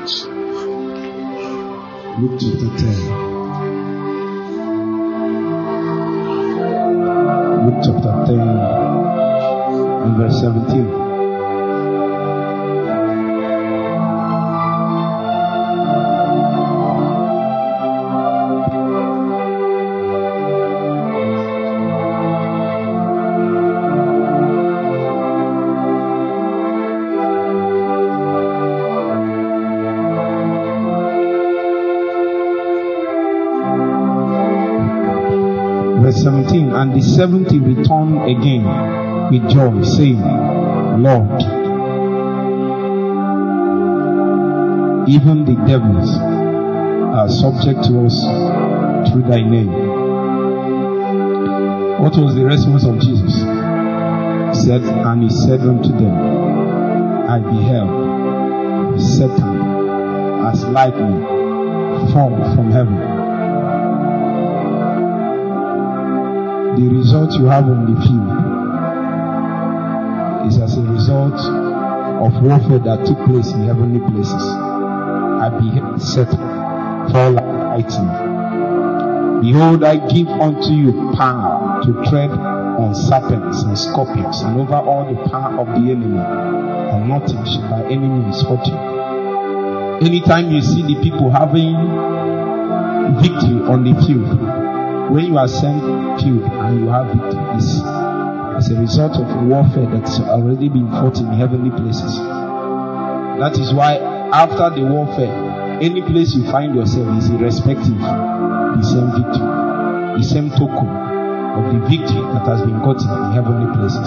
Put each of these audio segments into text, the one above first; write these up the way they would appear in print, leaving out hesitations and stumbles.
Luke chapter 10. Luke chapter 10 and verse 17. Verse 17, and the 70 returned again with joy, saying, Lord, even the devils are subject to us through thy name. What was the response of Jesus? He said, and he said unto them, I beheld Satan as lightning fall from heaven. The result you have on the field is as a result of warfare that took place in heavenly places. I beheld Satan fall like lightning. Behold, I give unto you power to tread on serpents and scorpions and over all the power of the enemy, and nothing shall by any means hurt you. Anytime you see the people having victory on the field, when you are sent field and you have victory, it's as a result of warfare that's already been fought in heavenly places. That is why after the warfare, any place you find yourself is irrespective, the same victory, the same token of the victory that has been gotten in heavenly places.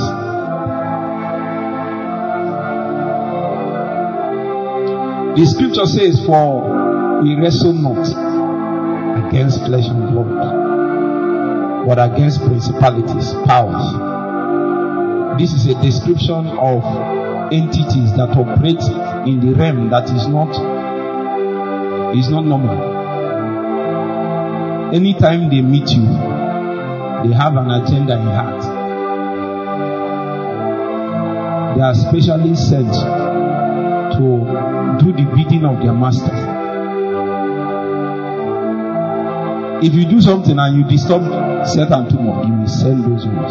The scripture says, for we wrestle not against flesh and blood, but against principalities, powers. This is a description of entities that operate in the realm that is not normal. Anytime they meet you, they have an agenda in heart. They are specially sent to do the bidding of their master. If you do something and you disturb Satan too much, he will send those ones.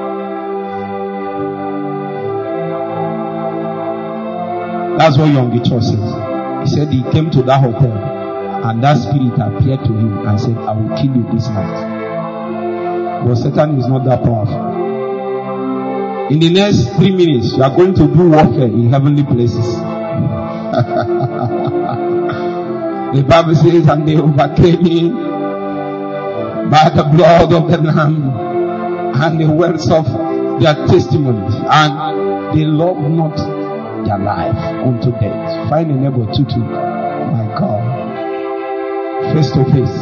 That's what Young Church says. He said he came to that hotel and that spirit appeared to him and said, I will kill you this night. But Satan is not that powerful. In the next 3 minutes, you are going to do warfare in heavenly places. The Bible says, and they overcame him by the blood of the Lamb and the words of their testimonies, and they love not their life unto death. Find a neighbor to my God, face to face.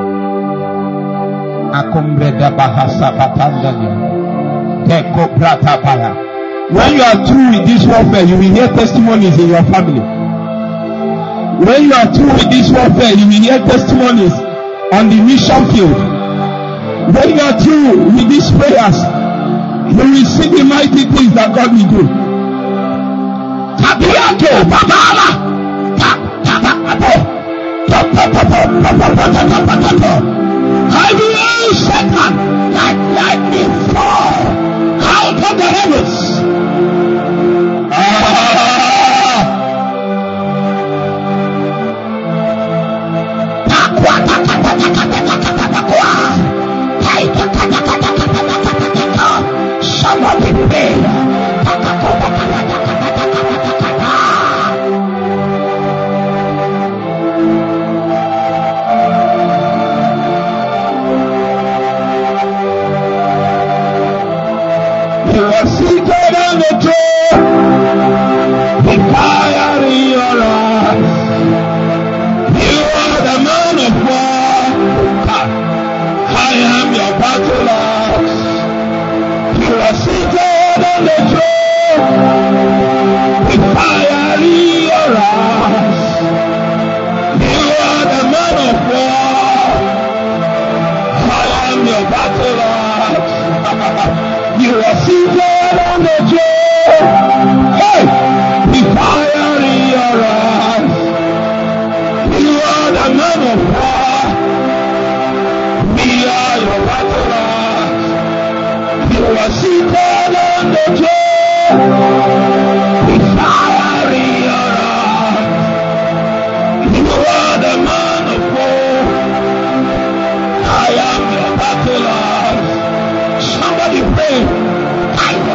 When you are through with this warfare, you will hear testimonies in your family. When you are through with this warfare, you will hear testimonies on the mission field. When you are through with these prayers, you will see the mighty things that God will do. I will Satan like lightning fall out of the heavens. Somebody pray. You are seated on the throne, with fire in your eyes. You are the man of war. I am your battle axe. You are seated on the throne, with fire in your eyes. You are the man of war. I am your battle axe. You are seated on the throne. the throne. With fire in your eyes. You are the man of war. I am your battle axe. Somebody pray. Kayo.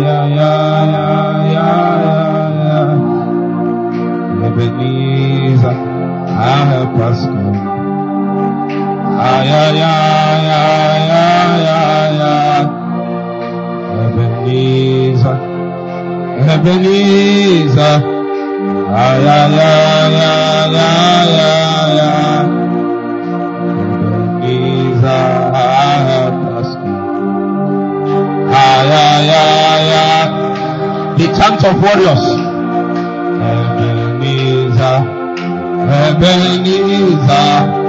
Ebenezer, help us come. Ebenezer, Ebenezer, Ebenezer, help us come. The chant of warriors. Ebenezer, Ebenezer,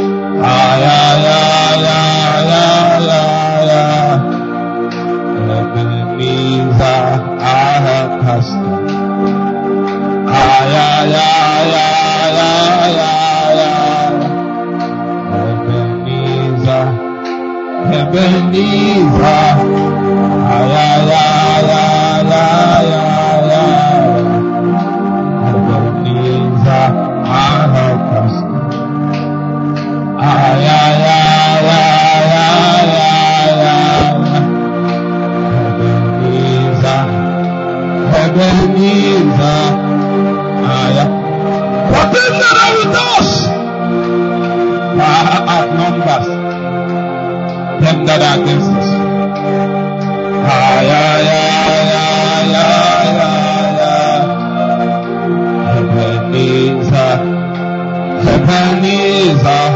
Ebenezer, help us come. Ebenezer, Ebenezer, Ebenezer, help us. Ebenezer, what is that with us? Outnumbers them that are against us. Ebenezer, Ebenezer,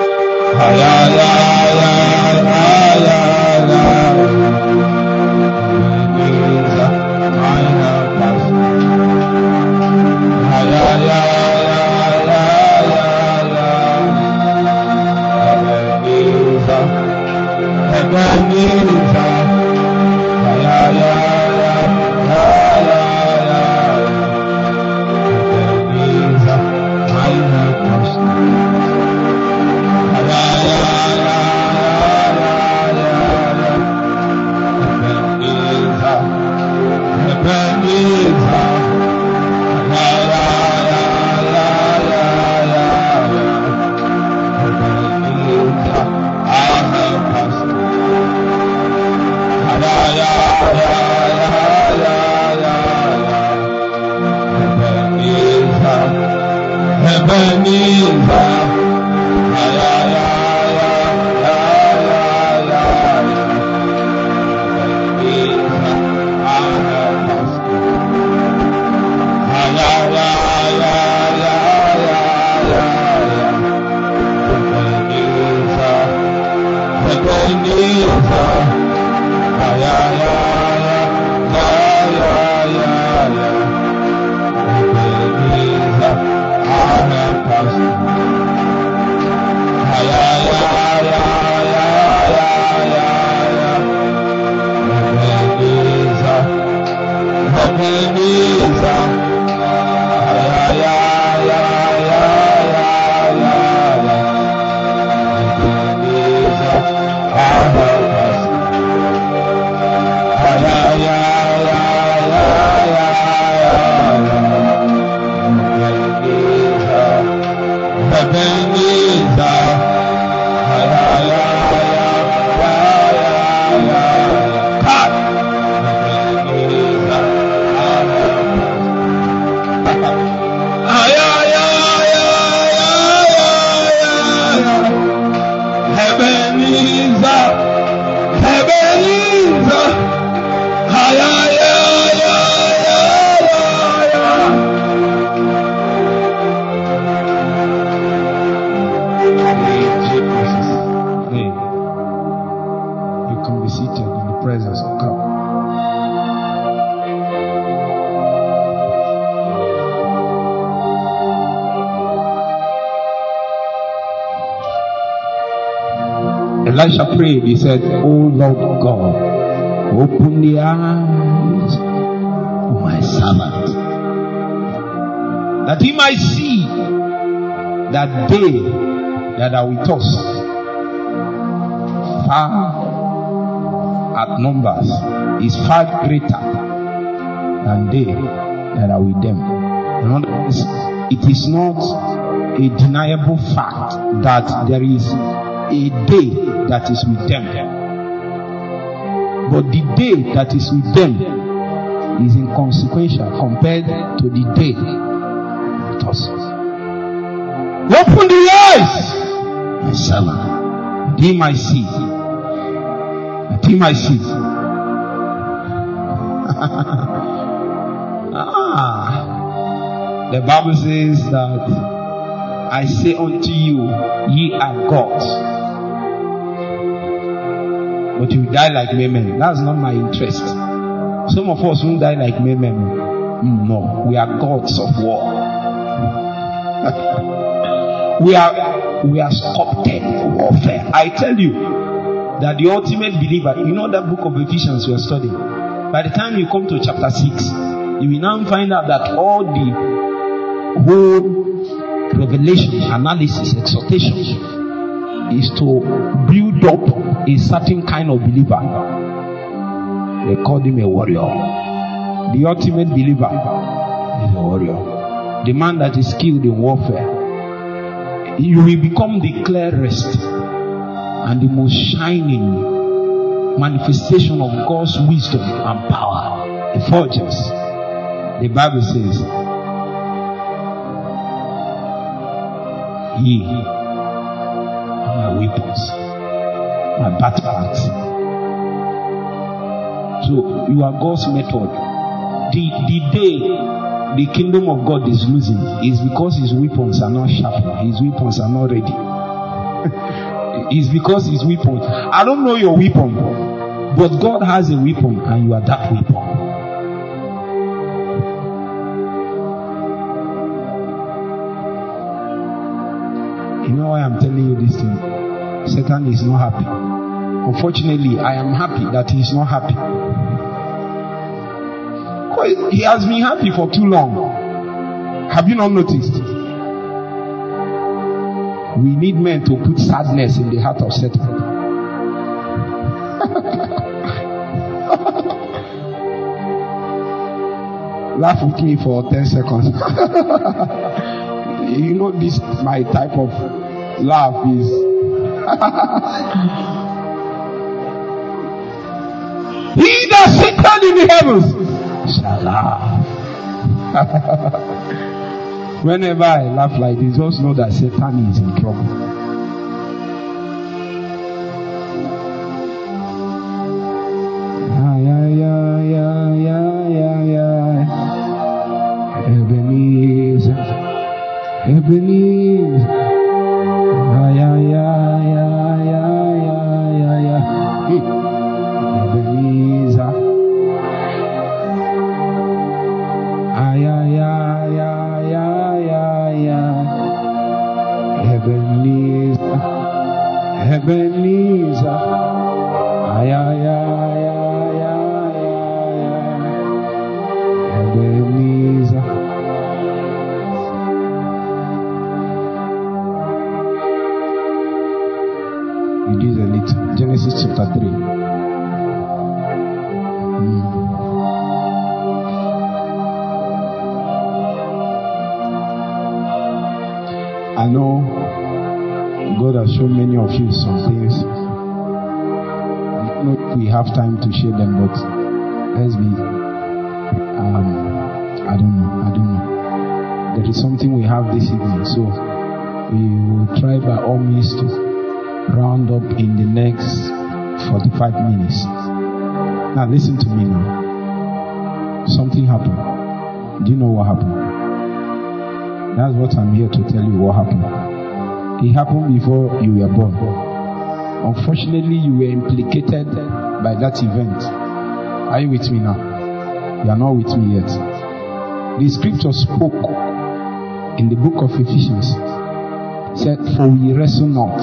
Elisha prayed. He said, "Oh Lord God, open the eyes of my servant, that he might see that they that are with us far at numbers is far greater than they that are with them." In other words, it is not a deniable fact that there is a day that is with them, but the day that is with them inconsequential compared to the day with us. Open the eyes, my servant. Dim my seed. Dim my seed. The Bible says that I say unto you, ye are gods, but you die like men. That's not my interest. Some of us won't die like men. No, we are gods of war. We are sculpted for warfare. I tell you that the ultimate believer, you know that book of Ephesians we are studying. By the time you come to chapter 6, you will now find out that all the whole revelation, analysis, exhortation is to build up a certain kind of believer. They call him a warrior. The ultimate believer is a warrior. The man that is skilled in warfare. You will become the clearest and the most shining manifestation of God's wisdom and power. Effulgence. The Bible says, ye are my weapons, my battle axe. So you are God's method. The day the kingdom of God is losing is because his weapons are not sharp. His weapons are not ready. It's because his weapons. I don't know your weapon, but God has a weapon and you are that weapon. You know why I'm telling you this thing? Satan is not happy. Unfortunately, I am happy that he is not happy. He has been happy for too long. Have you not noticed? We need men to put sadness in the heart of Satan. Laugh with me for 10 seconds. You know this, my type of laugh is he that sitteth in the heavens shall laugh. Whenever I laugh like this, just know that Satan is in trouble. Ebenezer, Ebenezer, Ebenezer. Ebenezer, Ebenezer. You did a little. Genesis chapter 3. I know God has shown many of you some things. I don't know if we have time to share them, but let's be, I don't know. There is something we have this evening, so we will try by all means to round up in the next 45 minutes. Now listen to me now. Something happened. Do you know what happened? That's what I'm here to tell you what happened. It happened before you were born. Unfortunately, you were implicated by that event. Are you with me now? You are not with me yet. The scripture spoke in the book of Ephesians. It said, for we wrestle not.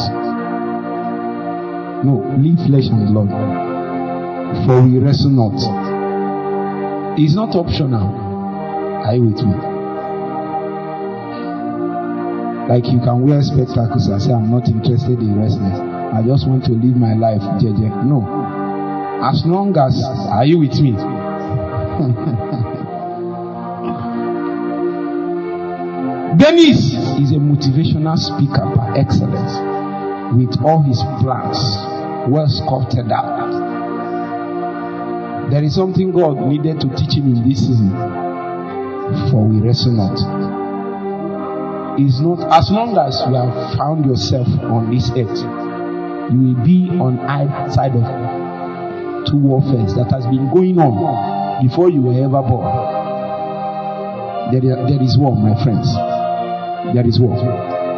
No, leave flesh and blood. For we wrestle not. It's not optional. Are you with me? Like you can wear spectacles and say, I'm not interested in wrestling. I just want to live my life. No. As long as, are you with me? Dennis is a motivational speaker by excellence, with all his plans well sculpted out. There is something God needed to teach him in this season. For we wrestle not. It's not as long as you have found yourself on this earth, you will be on either side of two warfares that has been going on before you were ever born. There is war, my friends. There is war.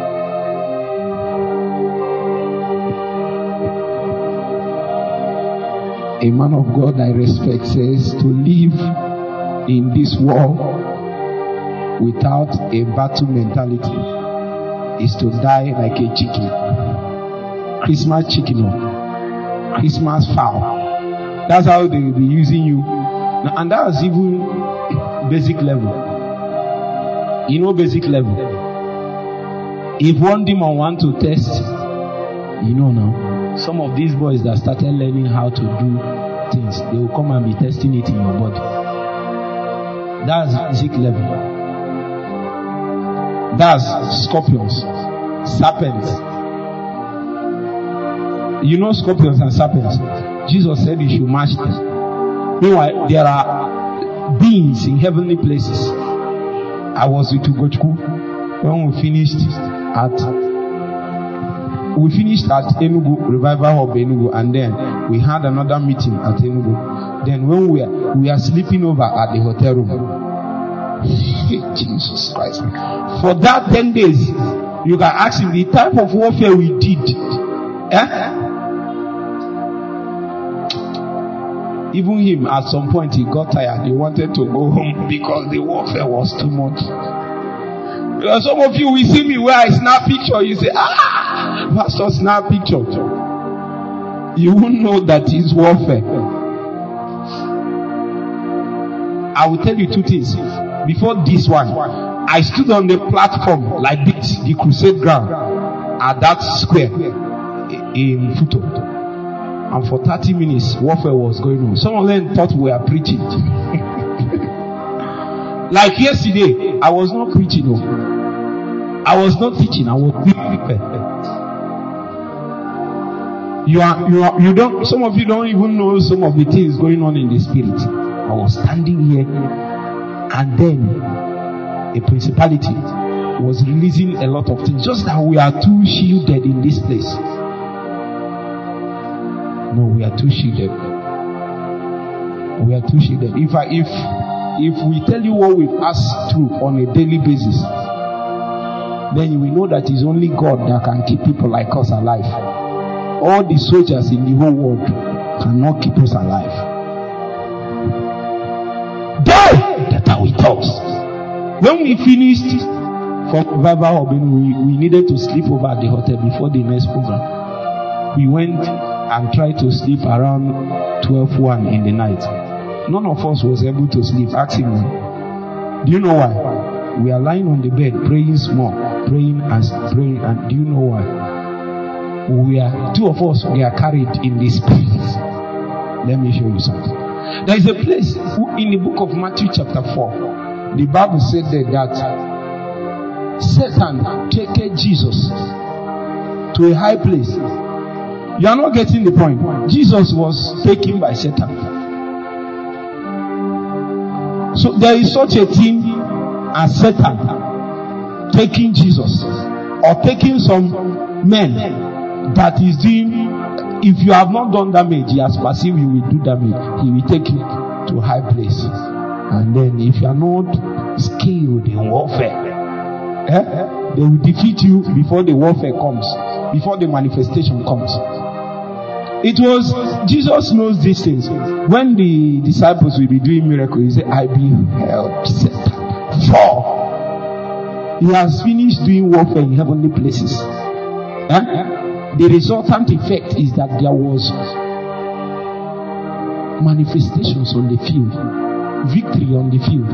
A man of God I respect says to live in this world without a battle mentality is to die like a chicken. Christmas chicken or Christmas fowl. That's how they will be using you. And that's even basic level. You know basic level. If one demon want to test, you know now, some of these boys that started learning how to do things, they will come and be testing it in your body. That's basic level. That's scorpions, serpents. You know scorpions and serpents. Jesus said you should match them. Meanwhile, there are beings in heavenly places. I was with Ugochukwu when we finished at Enugu, Revival of Enugu, and then we had another meeting at Enugu. Then when we are sleeping over at the hotel room. Jesus Christ. For that 10 days, you can ask him the type of warfare we did. Even him, at some point, he got tired. He wanted to go home because the warfare was too much. Because some of you will see me where I snap picture. You say, Pastor, snap picture. You won't know that it's warfare. I will tell you two things. Before this one, I stood on the platform like this, the crusade ground, at that square in Futo. And for 30 minutes, warfare was going on. Some of them thought we were preaching. Like yesterday, I was not preaching. No. I was not teaching. I was prepared. You don't. Some of you don't even know some of the things going on in the spirit. I was standing here, and then a principality was releasing a lot of things. Just that we are too shielded in this place. No, we are too shielded. We are too shielded. If we tell you what we pass through on a daily basis, then you will know that it's only God that can keep people like us alive. All the soldiers in the whole world cannot keep us alive. They that are with us. When we finished for Revival, we needed to sleep over at the hotel before the next program. We went and tried to sleep around 12:01 in the night. None of us was able to sleep. Ask him. Do you know why? We are lying on the bed, praying small, praying, and do you know why? Two of us, we are carried in this place. Let me show you something. There is a place in the book of Matthew chapter 4. The Bible said that Satan took Jesus to a high place. You are not getting the point. Jesus was taken by Satan. So there is such a thing as Satan taking Jesus, or taking some men that is doing. If you have not done damage, he has perceived you will do damage. He will take you to a high place. And then if you are not skilled in warfare, they will defeat you before the warfare comes, before the manifestation comes. It was, Jesus knows these things. When the disciples will be doing miracles, he said, I beheld Satan fall. He has finished doing warfare in heavenly places. The resultant effect is that there was manifestations on the field, victory on the field.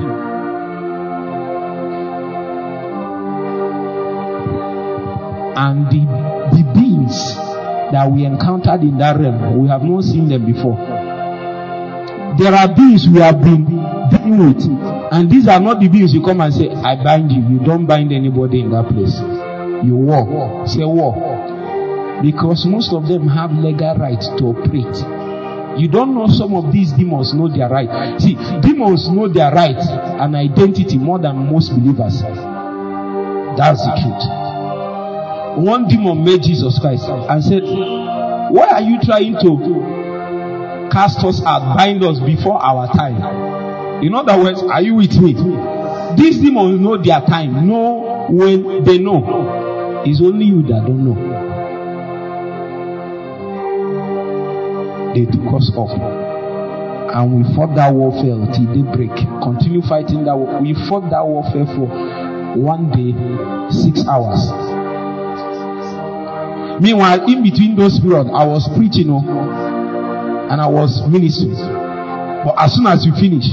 And the beings that we encountered in that realm, we have not seen them before. There are beings we have been dealing with, and these are not the beings you come and say, I bind you. You don't bind anybody in that place. You war. Say war. Because most of them have legal right to operate. You don't know some of these demons know their right. See, demons know their right and identity more than most believers. That's the truth. One demon met Jesus Christ and said, why are you trying to cast us out, bind us before our time? In other words, are you with me? These demons know their time, know when they know. It's only you that don't know. They took us off. And we fought that warfare till daybreak. Continue fighting that war. We fought that warfare for 1 day, 6 hours. Meanwhile, in between those periods, I was preaching, and I was ministering. But as soon as you finish,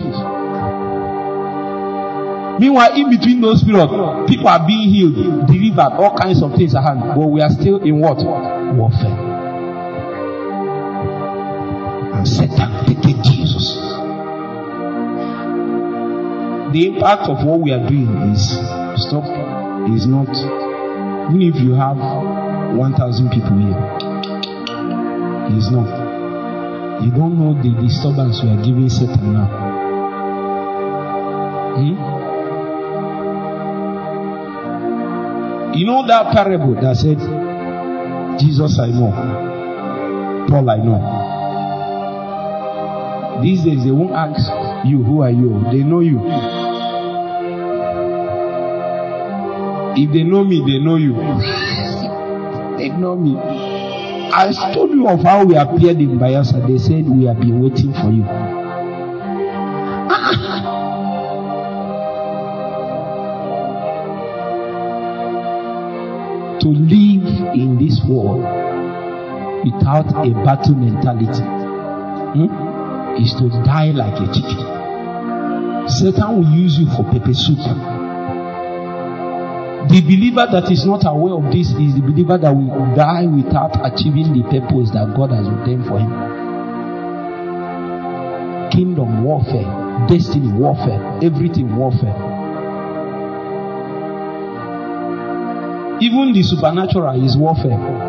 meanwhile, in between those periods, people are being healed, delivered, all kinds of things are happening. But we are still in what? Warfare. And Satan taking Jesus. The impact of what we are doing is not, even if you have 1,000 people here, is not. You don't know the disturbance we are giving Satan now. You know that parable that said, Jesus I know, Paul I know. These days they won't ask you, who are you? They know you. If they know me, they know you. They know me. I told you of how we appeared in Bayelsa. They said we have been waiting for you. To live in this world without a battle mentality is to die like a chicken. Satan will use you for pepper soup. The believer that is not aware of this is the believer that will die without achieving the purpose that God has ordained for him. Kingdom warfare, destiny warfare, everything warfare. Even the supernatural is warfare.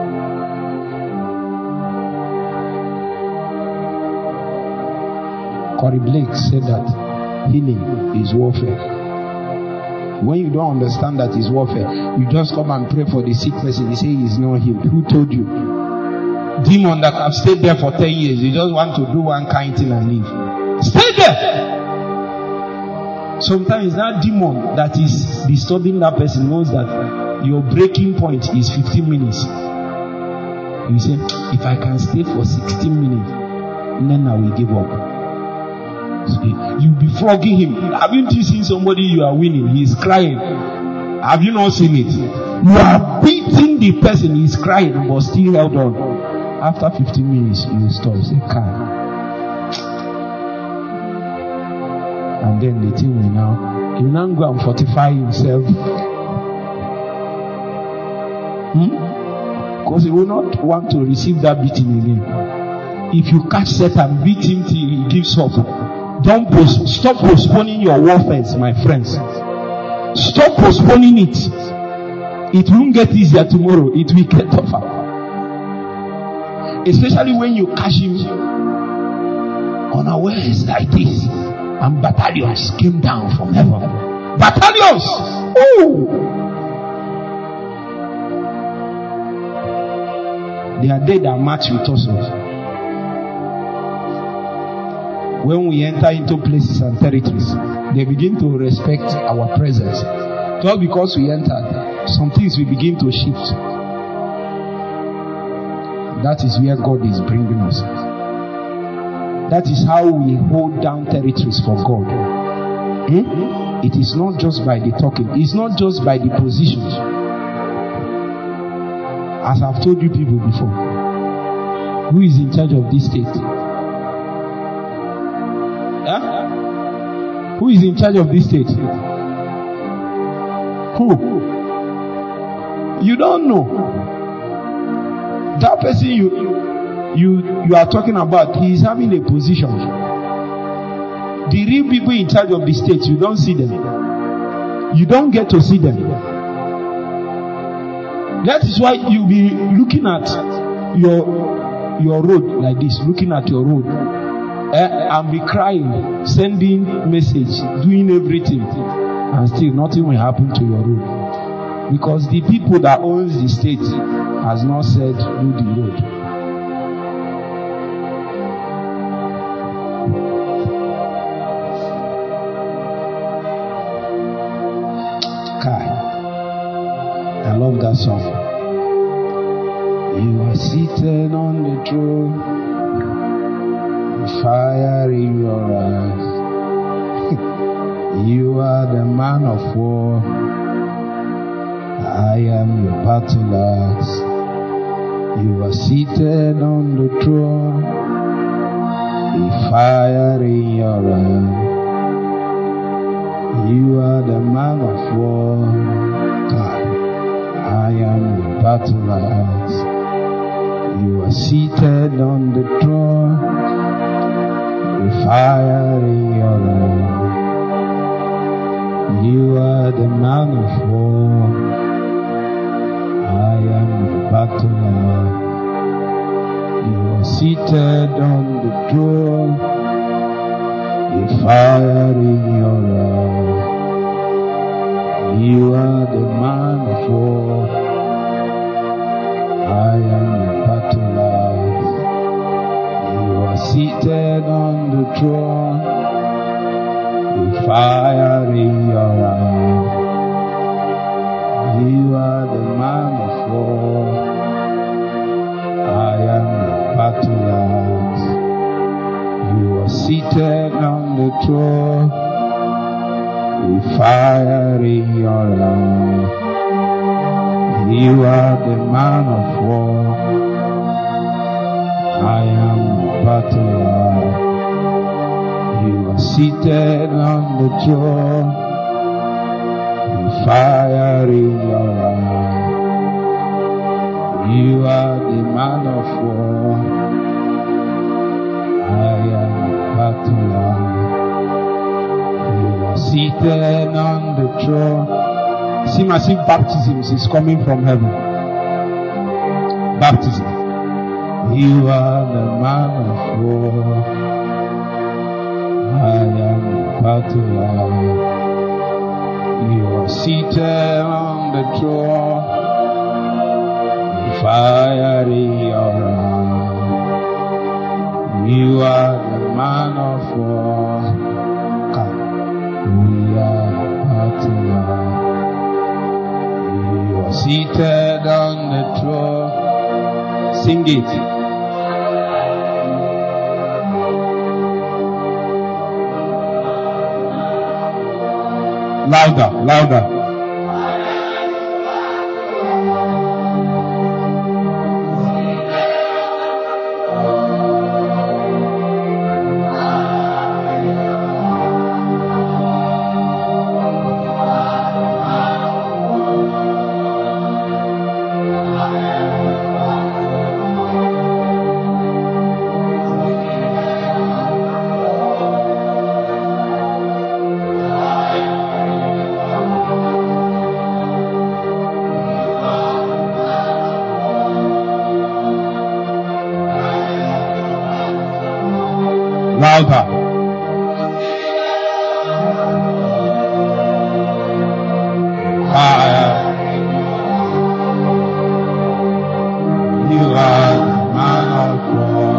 Corey Blake said that healing is warfare. When you don't understand that it's warfare, you just come and pray for the sick person. He say he's not healed. Who told you? Demon that have stayed there for 10 years. You just want to do one kind thing and leave. Stay there. Sometimes that demon that is disturbing that person knows that your breaking point is 15 minutes. You say, if I can stay for 16 minutes, then I will give up. You'll be flogging him. Haven't you seen somebody you are winning? He's crying. Have you not seen it? You are beating the person. He's crying but still held on. After 15 minutes, you stop. Say, calm. And then the thing will now go and fortify himself. Because he will not want to receive that beating again. If you catch Satan, beat him till he gives up. Stop postponing your warfare, my friends. Stop postponing it. It won't get easier tomorrow. It will get tougher. Especially when you catch him unawares like this. And battalions came down from heaven. Battalions! Ooh! They are they that march with us. When we enter into places and territories, they begin to respect our presence. Just because we entered, some things will begin to shift. That is where God is bringing us. That is how we hold down territories for God. It is not just by the talking. It's not just by the position. As I've told you people before, who is in charge of this state? Who is in charge of this state? Who? You don't know. That person you are talking about, he is having a position. The real people in charge of the state, you don't see them. You don't get to see them. That is why you'll be looking at your road like this, looking at your road, and be crying, sending message, doing everything, and still nothing will happen to your road. Because the people that owns the state has not said do the road. Kai, I love that song. You are seated on the throne, fire in your eyes. You are the man of war. I am your battle axe. You are seated on the throne, a fire in your eyes. You are the man of war. God, I am your battle axe. You are seated on the throne, a fire in your eyes. You are the man of war. I am the battle axe. You are seated on the throne, a fire in your eyes. You are the man of war. I am the battle axe. You are seated on the throne, a fire in your eyes. You are the man of war. I am the battle axe. You are seated on the throne, a fire in your eyes. You are the man of war. I am the battle axe. You are seated on the throne, fire in your eyes. You are the man of war. I am the battle axe. You are seated on the throne. See, massive baptism is coming from heaven. Baptism. You are the man of war. I am the battle axe. You are seated on the throne, fire in your eyes. You are the man of war. We are battle axe. You are seated on the throne. Sing it. Louder, louder. Louder. Fire. You are the man of war.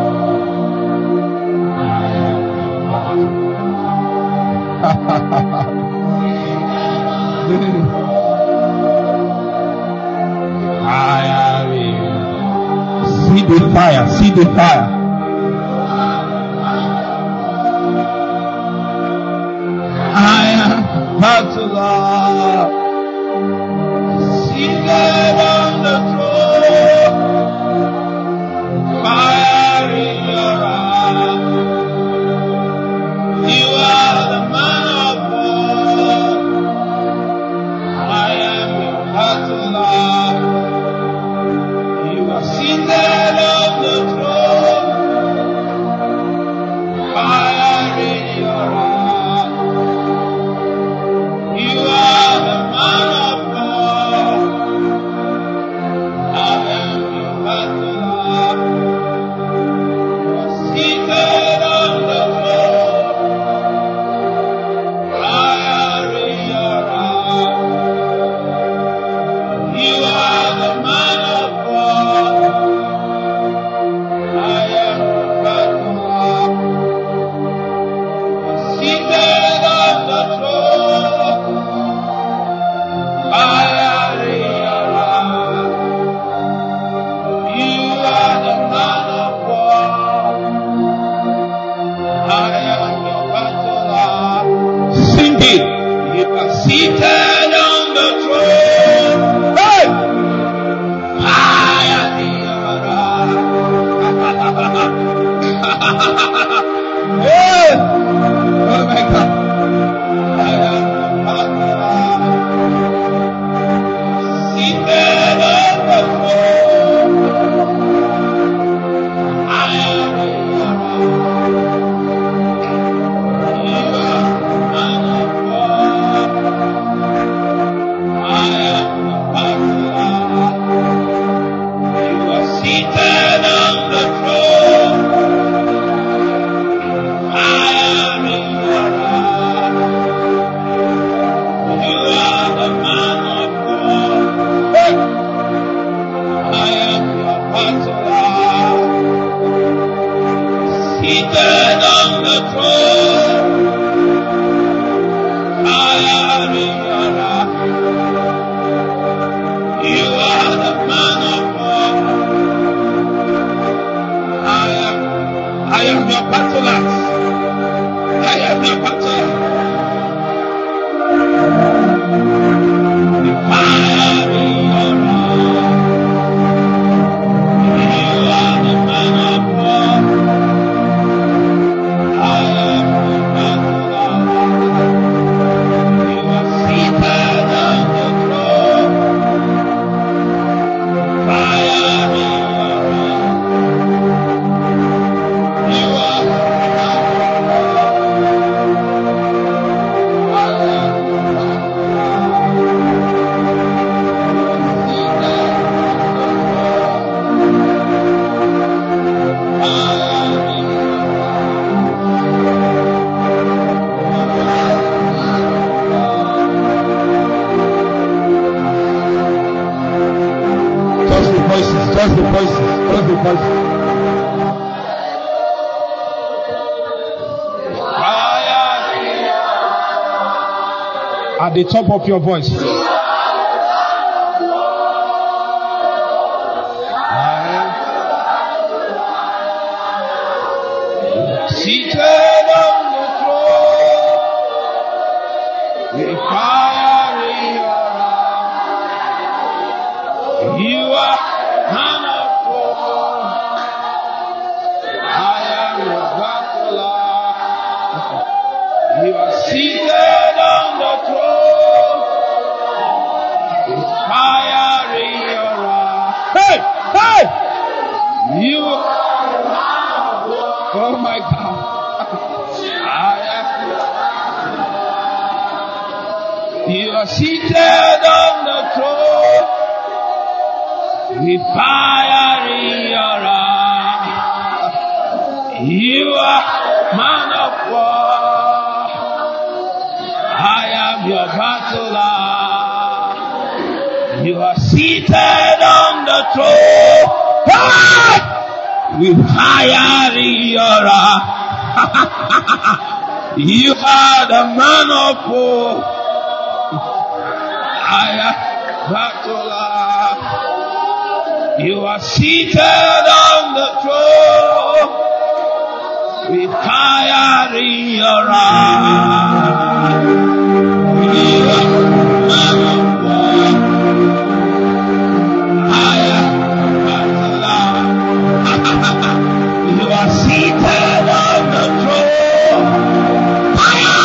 Fire. See the fire. See the fire. Battle axe, seated on the throne, fire in your eyes. You are the man of war. I am your battle axe. You are seated on the throne, fire in your eyes. You are the man of war. You are seated on the throne. Hey! Hey! Oh my God. Seated on the throne. I am seated on the throne. I am in your arms. You are the man of God. Hey! I am your counselor. Seated on the throne. I am in your arms. You are the man of God. I am your battle-ax. I am your battle. The fire in your arms. You are the man of God. I am your battle-ax. You are seated on the throne. Fire in your arms. You are just the voices. At the top of your voice. Seated on the throne, with fire in your arms. You are man of God. I am your battle. You are seated on the throne, with fire in your arms. Hey! Hey! You are man of God. Oh my God. You are seated on the throne, with fire in your eyes. You are man of war. I am your battler. You are seated on the throne, with fire in your eyes. You are the man of war. I am battler. You are seated on the throne, with fire in your eyes. You are man of war. I am battler. You are seated on the throne. Fire!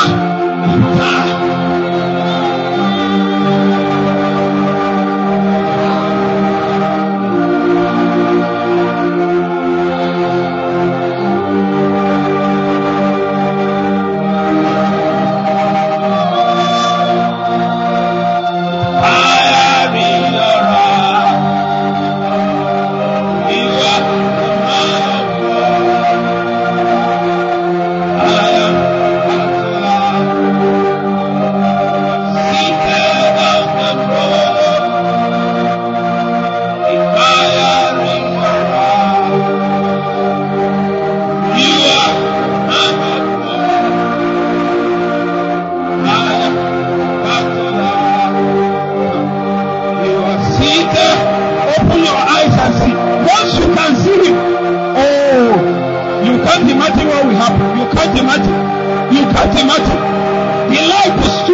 You can't imagine. The light is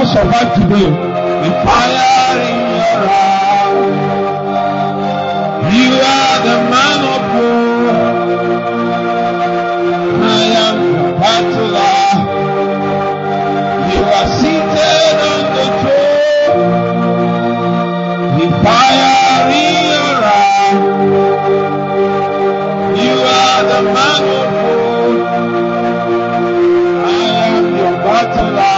survive today. The fire in your eyes. You are the man of war. I am the battler. You are seated on the throne. The fire in your eyes. You are the man of war. I am your battler.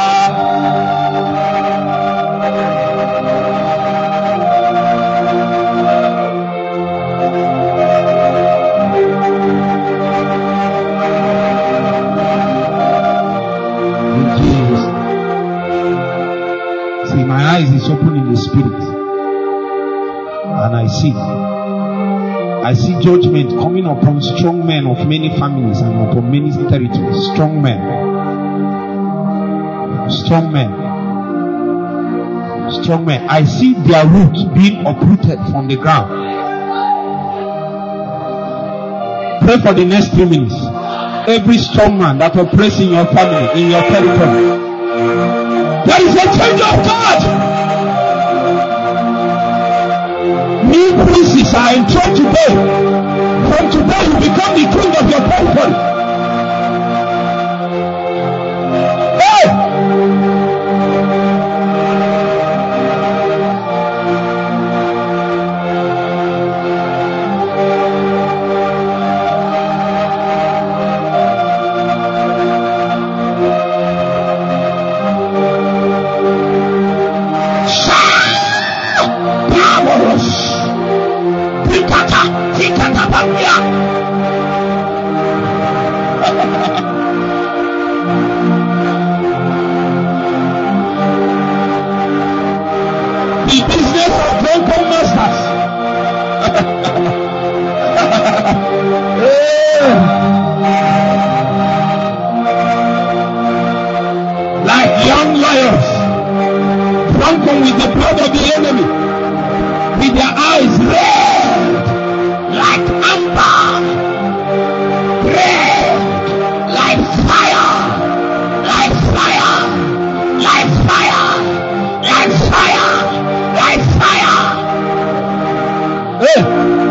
My eyes is open in the spirit, and I see judgment coming upon strong men of many families and upon many territories. Strong men. I see their roots being uprooted from the ground. Pray for the next 3 minutes. Every strong man that operates in your family, in your territory, there is a change of God. New princes are enthroned today. From today you become the king of your territory. Hey! The business of drunken masters. Like young lions, drunken with the blood of the enemy, with their eyes red like amber, red like fire, like fire, like fire, like fire, like fire. Hey.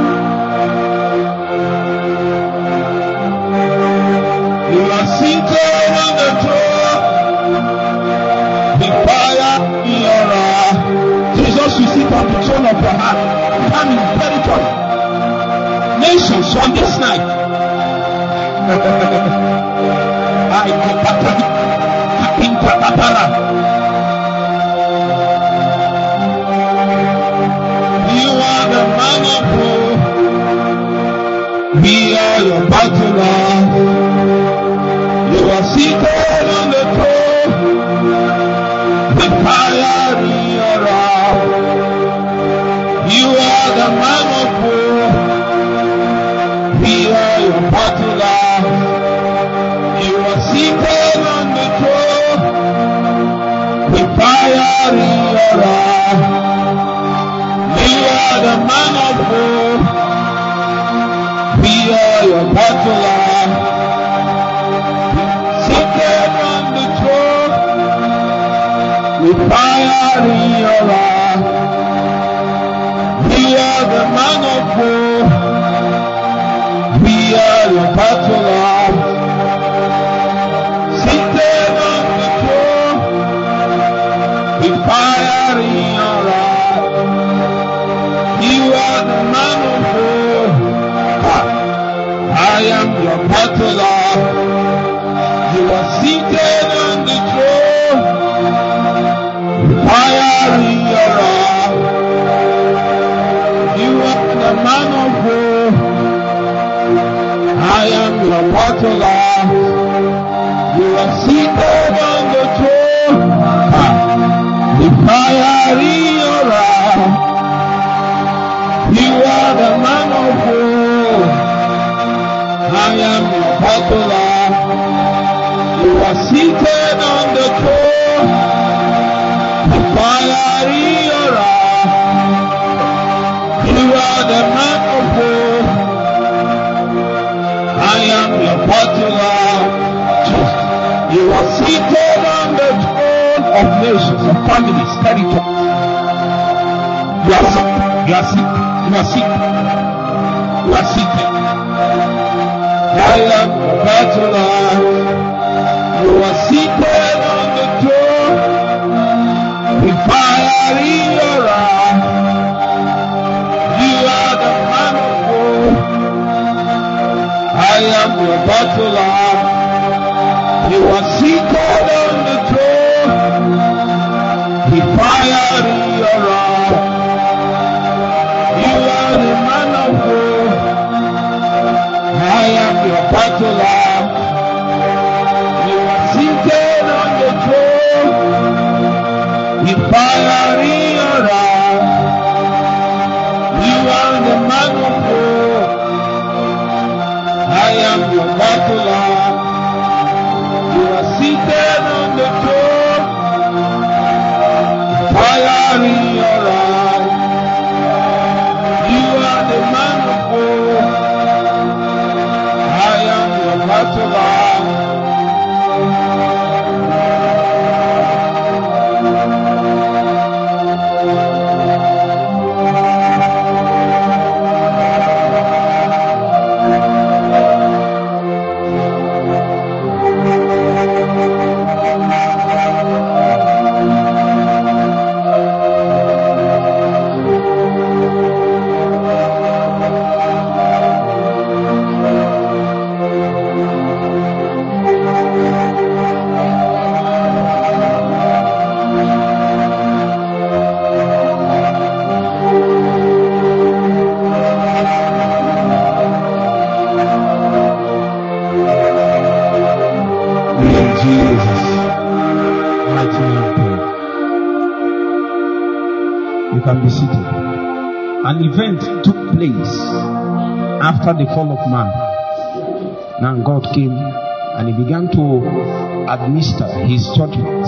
You are seated on the throne, the fire in your eye. Jesus will sit on the throne of your heart, come in territory. Nations on this night. You are the man of war. We are your battler. You are seated on the throne. The fire in your eye. You are the man of war. We are your battler. You are seated on the throne. The fire in your eye. You are the man of war. We are your battler. Seated on the throne. The fire in your eye. We are the man of war. We are your battler. Seated on the throne. The fire in your eye. You are the man of war. I am your battler. You are seated on the throne. The fire in your eye. You are the man of war. I am your battler. You are seated on the throne. The fire in your eye. You are the man of war. I am your battler. You are seated on the throne. The fire in your eye. You are the man of war. I am your battler. You are seated on the throne of nations, of families, territories. You are sick. You are sick. You are sick. You are sick. I am the battle. You are seated on the throne with fire in your eye. You are the man of war. I am your battle. You are seated on the throne with fire in your eye. You are the man of war. I am your battle. You are seated on the throne with fire in your eye. You are the man of war. I am your battle. You are seated on the throne, fire in your eye. You are the man of war. I am your battle. Be seated. An event took place after the fall of man. Now God came and he began to administer his judgment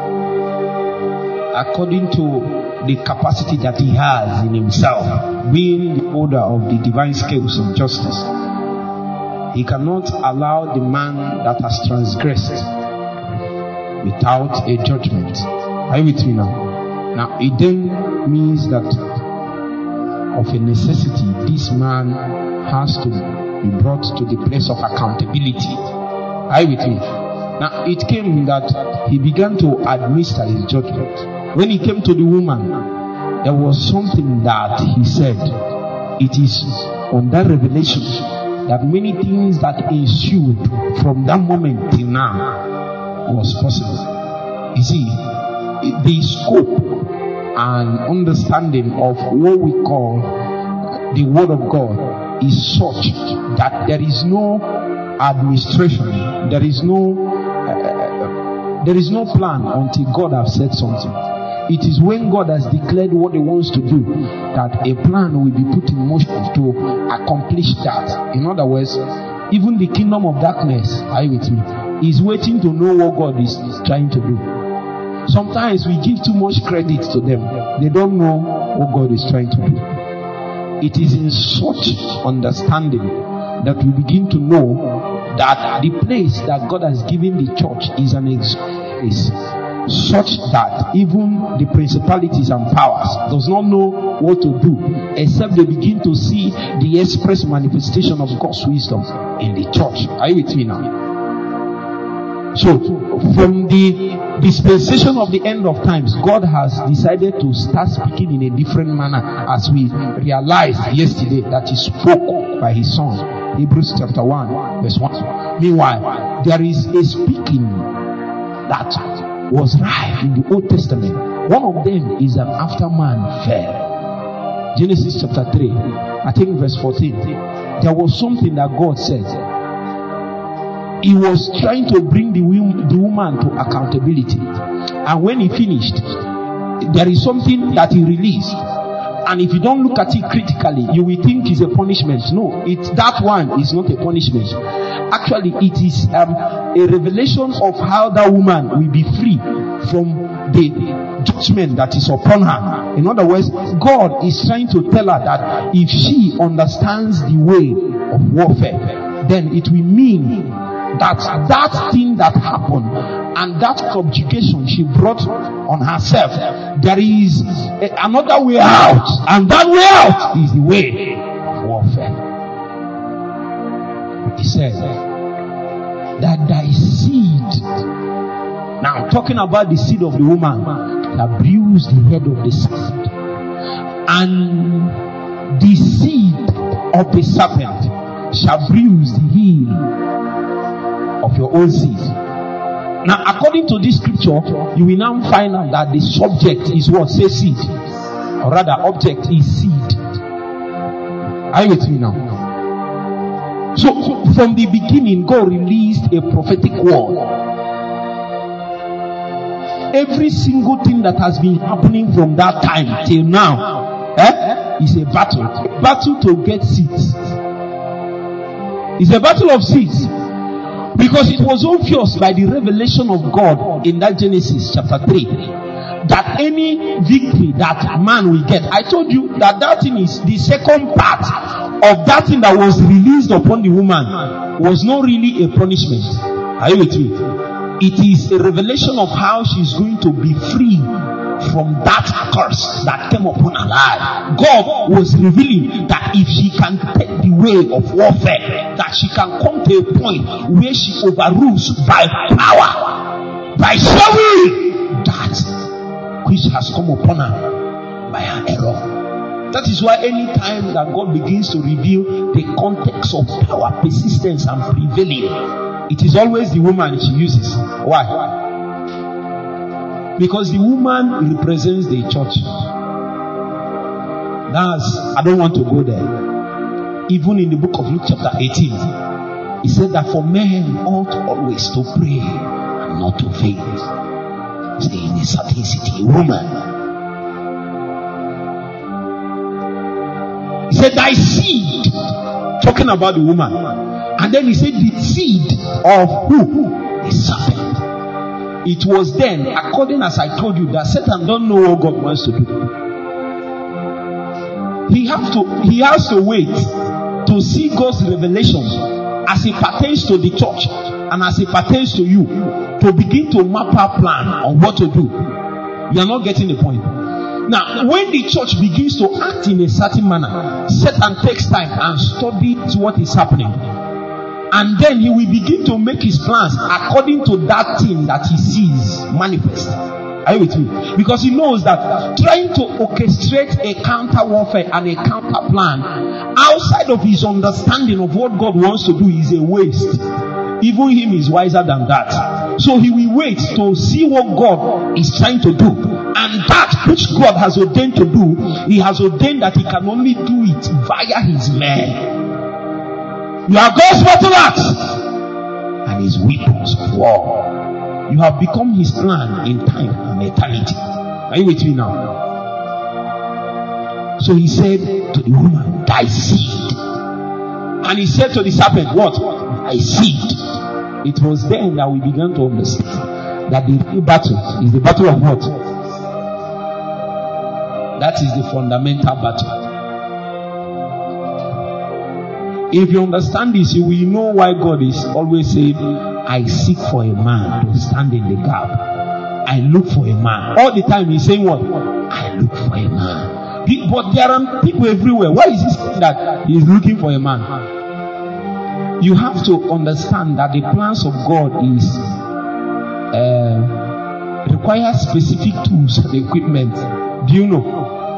according to the capacity that he has in himself, being the holder of the divine scales of justice. He cannot allow the man that has transgressed without a judgment. Are you with me now? Now, it then means that of a necessity, this man has to be brought to the place of accountability. Are you with me? Now, it came that he began to administer his judgment. When he came to the woman, there was something that he said. It is on that revelation that many things that ensued from that moment till now was possible. You see, the scope and understanding of what we call the Word of God is such that there is no administration, there is no plan until God has said something. It is when God has declared what He wants to do that a plan will be put in motion to accomplish that. In other words, even the kingdom of darkness, are you with me, is waiting to know what God is trying to do. Sometimes we give too much credit to them. They don't know what God is trying to do. It is in such understanding that we begin to know that the place that God has given the church is an place such that even the principalities and powers does not know what to do except they begin to see the express manifestation of God's wisdom in the church. Are you with me now? So, from the dispensation of the end of times, God has decided to start speaking in a different manner, as we realized yesterday that He spoke by His Son. Hebrews chapter 1 verse 1. Meanwhile, there is a speaking that was rife in the Old Testament. One of them is that after man fell. Genesis chapter 3, I think verse 14. There was something that God said. He was trying to bring the woman to accountability. And when he finished, there is something that he released. And if you don't look at it critically, you will think it's a punishment. No, that one is not a punishment. Actually, it is a revelation of how that woman will be free from the judgment that is upon her. In other words, God is trying to tell her that if she understands the way of warfare, then it will mean that thing that happened and that subjugation she brought on herself, there is another way out, and that way out is the way of warfare. He said that thy seed, now I'm talking about the seed of the woman, that bruised the head of the serpent, and the seed of the serpent shall bruise the heel of your own seed. Now, according to this scripture, you will now find out that the subject is what? Say seed. Or rather, object is seed. Are you with me now? So, from the beginning, God released a prophetic word. Every single thing that has been happening from that time till now, is a battle. A battle to get seeds. It's a battle of seeds. Because it was obvious by the revelation of God in that Genesis chapter 3 that any victory that man will get, I told you that that thing is the second part of that thing that was released upon the woman was not really a punishment. Are you with me? It is a revelation of how she's going to be free from that curse that came upon her life. God was revealing that if she can take the way of warfare, that she can come to a point where she overrules by power, by showing that which has come upon her by her error. That is why any time that God begins to reveal the context of power, persistence, and prevailing, it is always the woman she uses. Why? Because the woman represents the church. I don't want to go there. Even in the book of Luke chapter 18, he said that for men ought always to pray and not to faint. Say in a certain city, a woman. He said, thy seed, talking about the woman. And then he said, the seed of who? The serpent. It was then, according as I told you, that Satan don't know what God wants to do. He has to wait to see God's revelation as it pertains to the church and as it pertains to you, to begin to map our plan on what to do. You are not getting the point. Now, when the church begins to act in a certain manner, Satan takes time and studies what is happening. And then he will begin to make his plans according to that thing that he sees manifest. Are you with me? Because he knows that trying to orchestrate a counter warfare and a counter plan outside of his understanding of what God wants to do is a waste. Even him is wiser than that. So he will wait to see what God is trying to do. And that which God has ordained to do, he has ordained that he can only do it via his men. You are God's battle axe and his weapons of war. You have become his plan in time and eternity. Are you with me now? So he said to the woman, thy seed. And he said to the serpent, what? Thy seed. It was then that we began to understand that the real battle is the battle of what? That is the fundamental battle. If you understand this, you will know why God is always saying, I seek for a man to stand in the gap. I look for a man. All the time he's saying what? I look for a man. But there are people everywhere. Why is he saying that he's looking for a man? You have to understand that the plans of God is require specific tools and equipment. Do you know?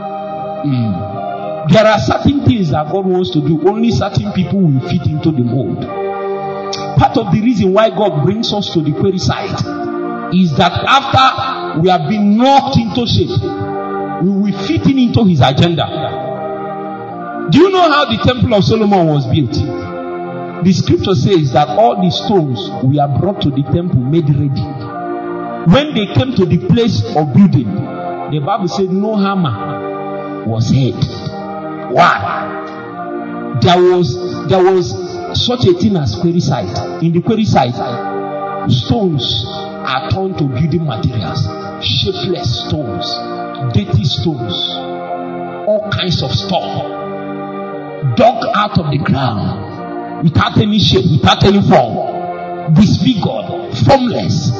There are certain things that God wants to do. Only certain people will fit into the mold. Part of the reason why God brings us to the query site is that after we have been knocked into shape, we will fit into his agenda. Do you know how the temple of Solomon was built? The scripture says that all the stones were brought to the temple made ready. When they came to the place of building, the Bible said no hammer was heard. Why? There was such a thing as query site. In the query site, stones are turned to building materials. Shapeless stones, dirty stones, all kinds of stuff, dug out of the ground, without any shape, without any form, disfigured, formless.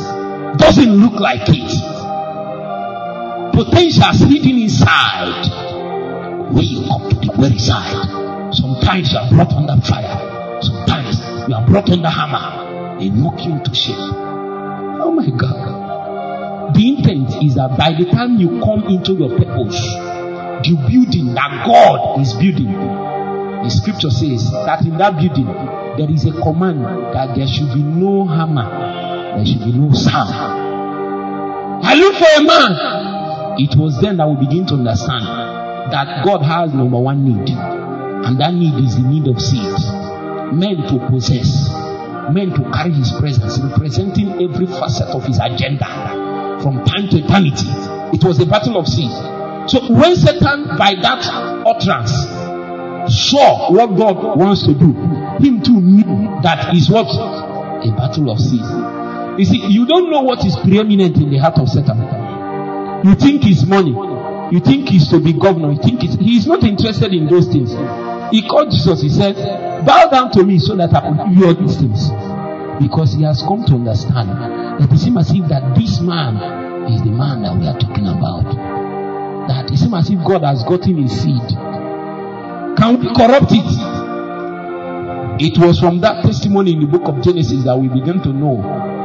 Doesn't look like it. Potentials hidden inside. When you come to the very side, sometimes you are brought under fire. Sometimes you are brought under hammer. They knock you into shape. Oh my God. The intent is that by the time you come into your purpose, the building that God is building, the scripture says that in that building there is a command that there should be no hammer, there should be no sound. I look for a man. It was then that we begin to understand that God has number one need, and that need is the need of seeds, men to possess, men to carry his presence, representing every facet of his agenda from time to eternity. It was a battle of seeds. So when Satan, by that utterance, saw what God wants to do, him too knew that is what? A battle of seeds. You see, you don't know what is preeminent in the heart of Satan. You think it's money. You think he's to be governor. You think he's not interested in those things. He called Jesus. He said, bow down to me so that I will give you all these things. Because he has come to understand that it seems as if that this man is the man that we are talking about. That it seems as if God has gotten his seed. Can we corrupt it? It was from that testimony in the book of Genesis that we began to know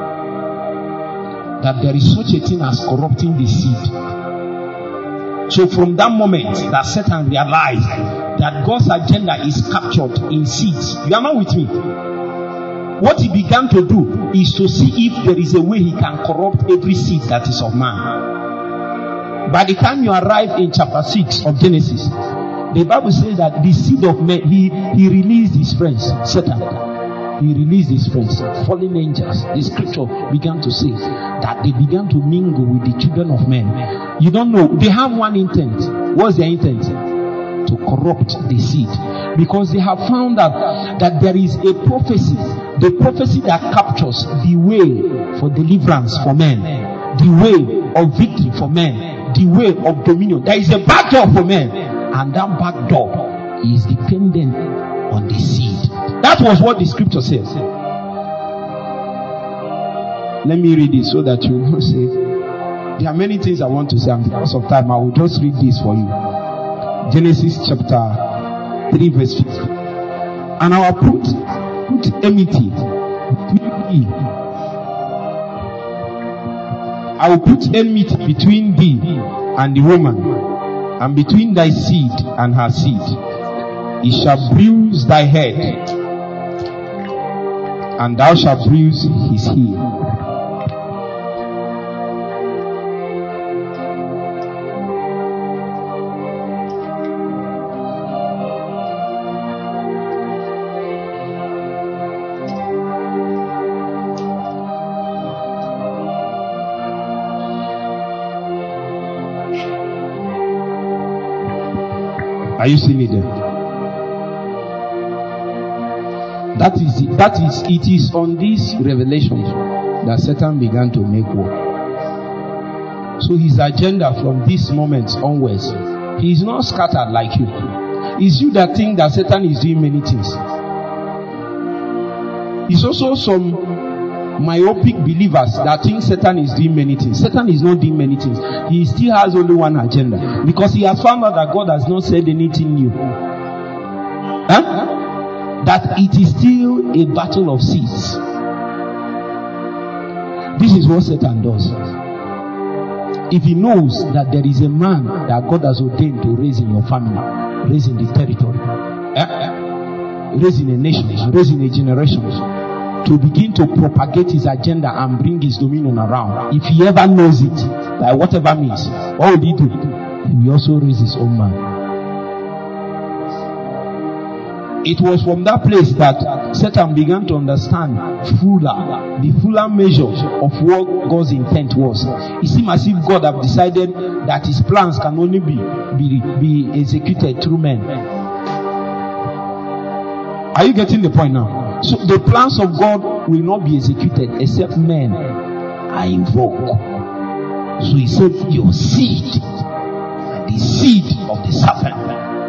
that there is such a thing as corrupting the seed. So from that moment that Satan realized that God's agenda is captured in seeds. You are not with me? What he began to do is to see if there is a way he can corrupt every seed that is of man. By the time you arrive in chapter 6 of Genesis, the Bible says that the seed of man, he released his friends, Satan. He released his friends, fallen angels. The scripture began to say that they began to mingle with the children of men. You don't know. They have one intent. What's their intent? To corrupt the seed. Because they have found out that there is a prophecy. The prophecy that captures the way for deliverance for men. The way of victory for men. The way of dominion. There is a back door for men. And that back door is dependent on the seed. That was what the scripture says. Let me read it so that you will say. There are many things I want to say, and because of time I will just read this for you. Genesis chapter 3 verse 50. And I will put enmity between thee. I will put enmity between thee and the woman, and between thy seed and her seed. He shall bruise thy head, and thou shalt bruise his heel. Are you seeing it there? It is on this revelation that Satan began to make war. So his agenda from this moment onwards, he is not scattered like you. It's you that think that Satan is doing many things. It's also some myopic believers that think Satan is doing many things. Satan is not doing many things. He still has only one agenda. Because he has found out that God has not said anything new. That it is still a battle of seeds. This is what Satan does. If he knows that there is a man that God has ordained to raise in your family, raise in the territory, raise in a nation, raise in a generation, to begin to propagate his agenda and bring his dominion around, if he ever knows it, by whatever means, what will he do? He will also raise his own man. It was from that place that Satan began to understand the fuller measure of what God's intent was. It seemed as if God had decided that his plans can only be executed through men. Are you getting the point now? So the plans of God will not be executed except men are invoked. So he said, your seed, the seed of the serpent.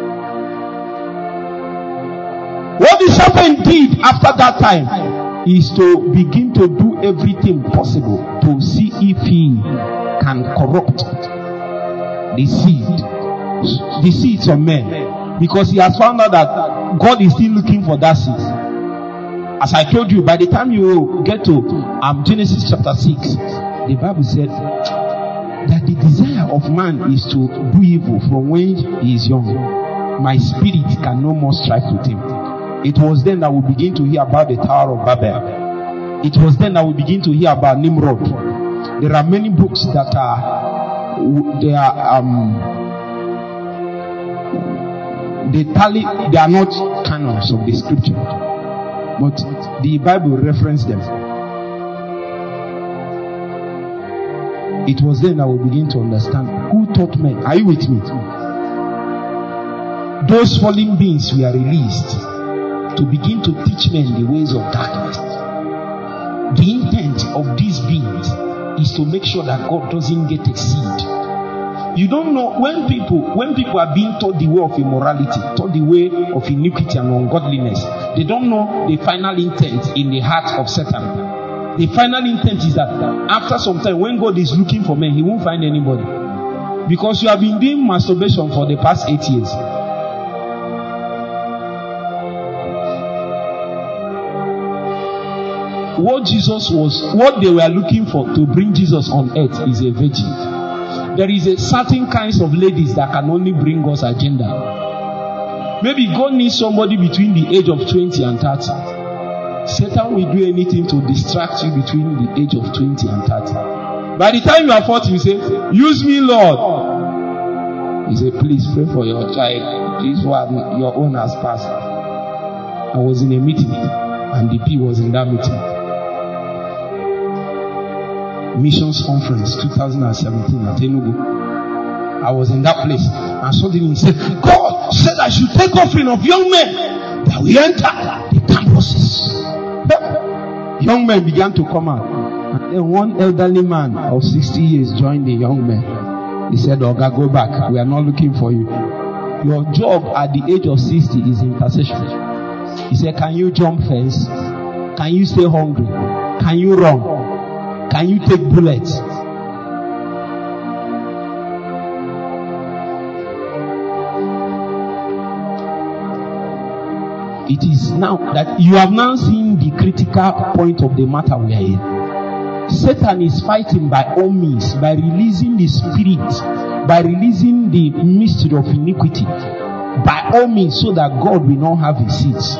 What the serpent did after that time is to begin to do everything possible to see if he can corrupt the seeds of men, because he has found out that God is still looking for that seed. As I told you, by the time you get to Genesis chapter 6, the Bible said that the desire of man is to do evil from when he is young. My spirit can no more strive with him. It was then that we begin to hear about the Tower of Babel. It was then that we begin to hear about Nimrod. There are many books that they are not canons of the scripture, but the Bible referenced them. It was then that we begin to understand who taught men. Are you with me? Those fallen beings were released to begin to teach men the ways of darkness. The intent of these beings is to make sure that God doesn't get a seed. You don't know when people are being taught the way of immorality, taught the way of iniquity and ungodliness, they don't know the final intent in the heart of Satan. The final intent is that after some time, when God is looking for men, he won't find anybody, because you have been doing masturbation for the past 8 years. What they were looking for to bring Jesus on earth is a virgin. There is a certain kinds of ladies that can only bring God's agenda. Maybe God needs somebody between the age of 20 and 30. Satan will do anything to distract you between the age of 20 and 30. By the time you are 40, you say, use me, Lord. He said, please pray for your child. This one, your own has passed. I was in a meeting, and the P was in that meeting. Missions Conference 2017 at Enugu. I was in that place, and suddenly he said, God said I should take offering of young men that we enter the campuses. Young men began to come out, and then one elderly man of 60 years joined the young men. He said, Oga, go back. We are not looking for you. Your job at the age of 60 is intercession. He said, can you jump fence? Can you stay hungry? Can you run? Can you take bullets? It is now that you have now seen the critical point of the matter we are in. Satan is fighting by all means, by releasing the spirit, by releasing the mystery of iniquity, by all means, so that God will not have his seeds.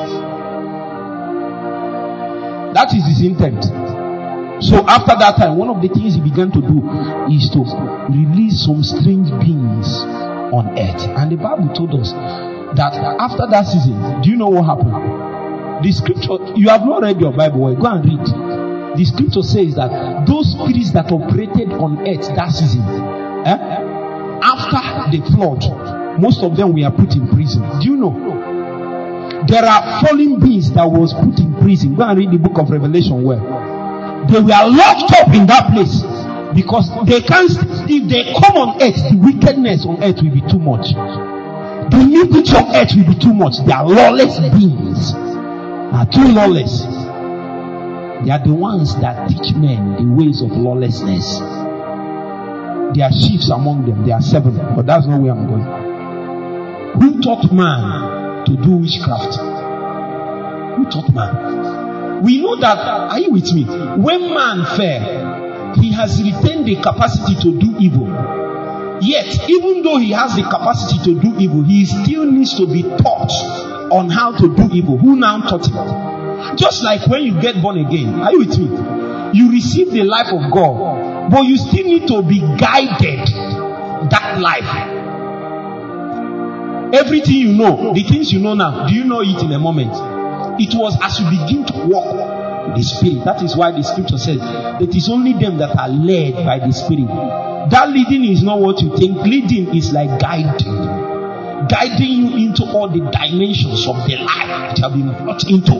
That is his intent. So after that time, one of the things he began to do is to release some strange beings on earth. And the Bible told us that after that season, do you know what happened? The scripture, you have not read your Bible, well, go and read. The scripture says that those spirits that operated on earth that season, after the flood, most of them were put in prison. Do you know? There are fallen beings that was put in prison. Go and read the book of Revelation well. They were locked up in that place because they can't, if they come on earth, the wickedness on earth will be too much. The iniquity on earth will be too much. They are lawless beings. Are too lawless. They are the ones that teach men the ways of lawlessness. There are chiefs among them. There are 7, but that's not where I'm going. Who taught man to do witchcraft? Who taught man? We know that, are you with me? When man fell, he has retained the capacity to do evil. Yet, even though he has the capacity to do evil, he still needs to be taught on how to do evil. Who now taught him? Just like when you get born again, are you with me? You receive the life of God, but you still need to be guided that life. Everything you know, the things you know now, do you know it in a moment? It was as you begin to walk with the Spirit. That is why the scripture says that it is only them that are led by the Spirit. That leading is not what you think. Leading is like guiding you into all the dimensions of the life that you have been brought into.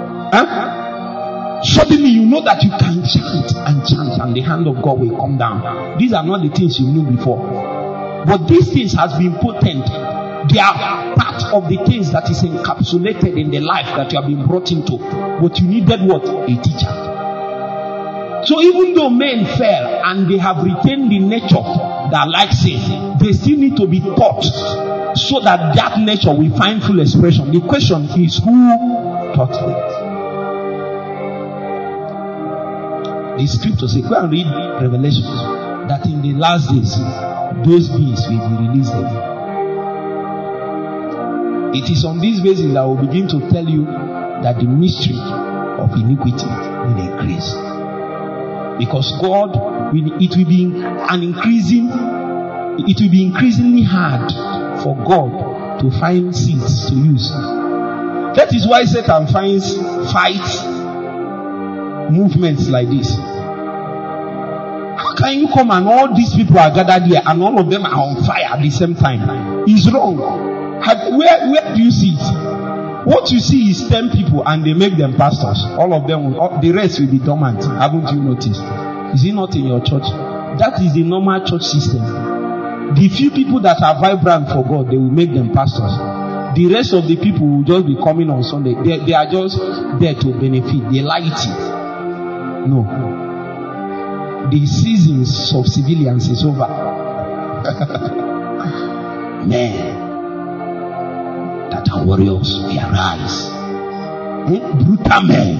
Suddenly you know that you can chant and the hand of God will come down. These are not the things you knew before, but these things has been potent. They are part of the things that is encapsulated in the life that you have been brought into. But you needed what? A teacher. So even though men fell and they have retained the nature that likes sin, they still need to be taught so that that nature will find full expression. The question is, who taught it? The scripture says, go and read Revelation, that in the last days, those beings will be released again. It is on this basis that I will begin to tell you that the mystery of iniquity will increase. Because God, it will be increasingly hard for God to find seeds to use. That is why Satan fights movements like this. How can you come and all these people are gathered here and all of them are on fire at the same time? It's wrong. Where do you see it? What you see is 10 people and they make them pastors. All of them, the rest will be dormant. Haven't you noticed? Is it not in your church? That is the normal church system. The few people that are vibrant for God, they will make them pastors. The rest of the people will just be coming on Sunday. They are just there to benefit. They like it. No. The seasons of civilians is over. Man, that our warriors will arise. Brutal men.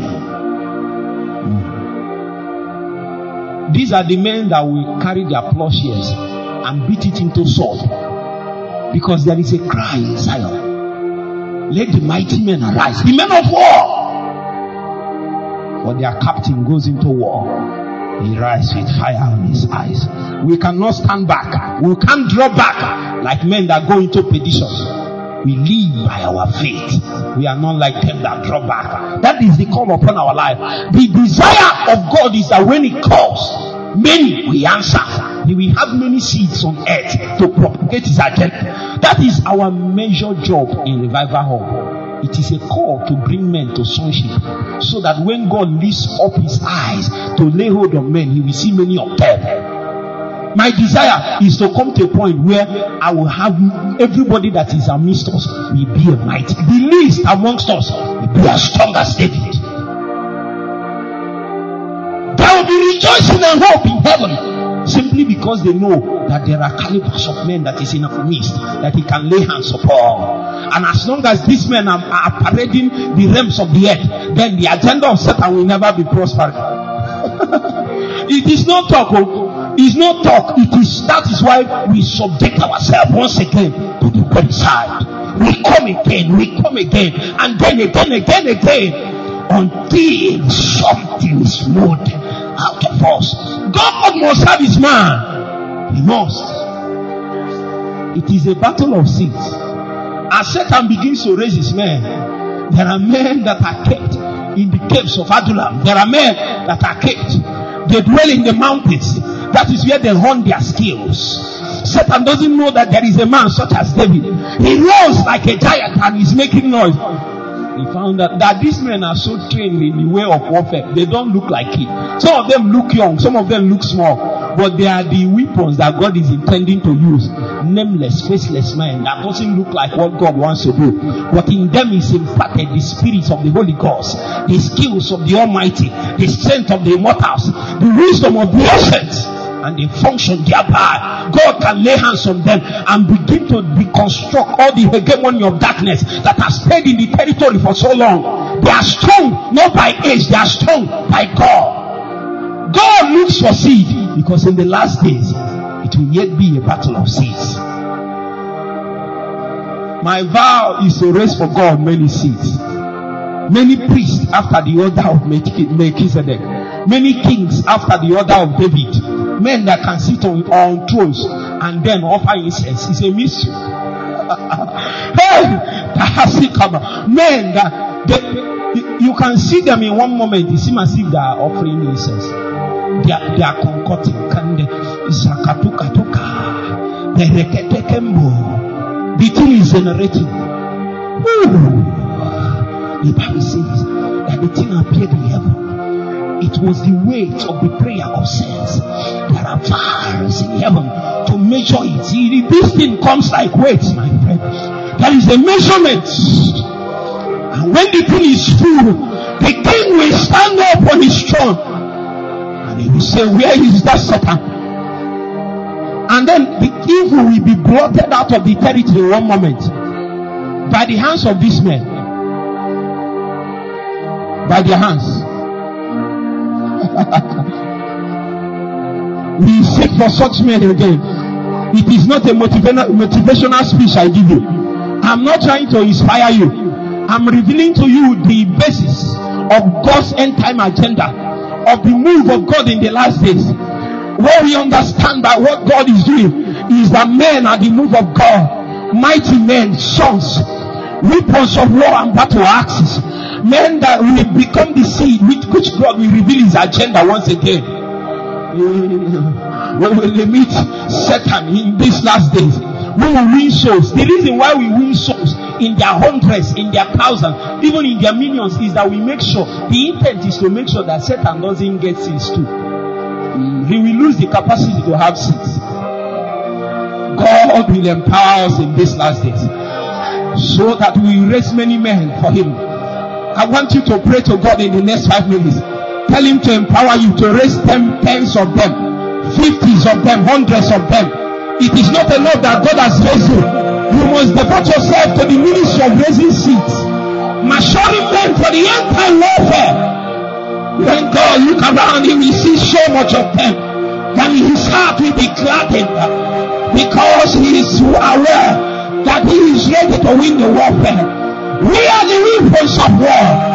These are the men that will carry their plowshares and beat it into sword. Because there is a cry in Zion. Let the mighty men arise. The men of war. For their captain goes into war. He rises with fire on his eyes. We cannot stand back. We can't draw back like men that go into perdition. We live by our faith. We are not like them that draw back. That is the call upon our life. The desire of God is that when He calls, many will answer. He will have many seeds on earth to propagate His agenda. That is our major job in Revival Hall. It is a call to bring men to sonship, so that when God lifts up His eyes to lay hold on men, He will see many of them. My desire is to come to a point where I will have everybody that is amidst us will be a mighty. The least amongst us will be as strong as David. There will be rejoicing and hope in heaven. Simply because they know that there are calibers of men that is in our midst that He can lay hands upon. And as long as these men are parading the realms of the earth, then the agenda of Satan will never be prospered. It is not talk. It's not talk. That is why we subject ourselves once again to the website. We come again, and then again, until something is moved out of us. God must have His man. He must. It is a battle of seeds. As Satan begins to raise his men, there are men that are kept in the caves of Adullam. There are men that are kept. They dwell in the mountains. That is where they hone their skills. Satan doesn't know that there is a man such as David. He rose like a giant and is making noise. He found that these men are so trained in the way of warfare. They don't look like it. Some of them look young, some of them look small, but they are the weapons that God is intending to use. Nameless, faceless men that doesn't look like what God wants to do, but in them is imparted the spirits of the Holy Ghost, the skills of the Almighty, the strength of the immortals, the wisdom of the ancients, and they function thereby. God can lay hands on them and begin to reconstruct all the hegemony of darkness that has stayed in the territory for so long. They are strong not by age, they are strong by God. God looks for seed, because in the last days it will yet be a battle of seeds. My vow is to raise for God many seeds, many priests after the order of Melchizedek, many kings after the order of David, men that can sit on thrones and then offer incense. It's a mystery. Men that you can see them in one moment, it seems as if they are offering incense. They are concocting. The thing is generating. The Bible says that the thing appeared in heaven. It was the weight of the prayer of saints. There are fires in heaven to measure it. This thing comes like weights, my friend. There is a measurement. And when the thing is full, the king will stand up on his throne. And And he will say, where is that Satan? And then the evil will be blotted out of the territory in one moment by the hands of these men. By their hands. We seek for such men again. It is not a motivational speech I give you. I'm not trying to inspire you. I'm revealing to you the basis of God's end time agenda, of the move of God in the last days. Where we understand that what God is doing is that men are the move of God. Mighty men, sons, weapons of war and battle axes. Men that will become the seed with which God will reveal his agenda once again. When we meet Satan in these last days, we will win souls. The reason why we win souls in their hundreds, in their thousands, even in their millions, is that we make sure, the intent is to make sure that Satan doesn't get seeds too. He will lose the capacity to have seeds. God will empower us in these last days so that we will raise many men for him. I want you to pray to God in the next 5 minutes. Tell him to empower you to raise tens of them, 50s of them, hundreds of them. It is not enough that God has raised you. You must devote yourself to the ministry of raising seeds, maturing men for the end time warfare. When God look around, he will see so much of them that his heart will be gladdened because he is aware that he is ready to win the warfare. We are the weapons of war.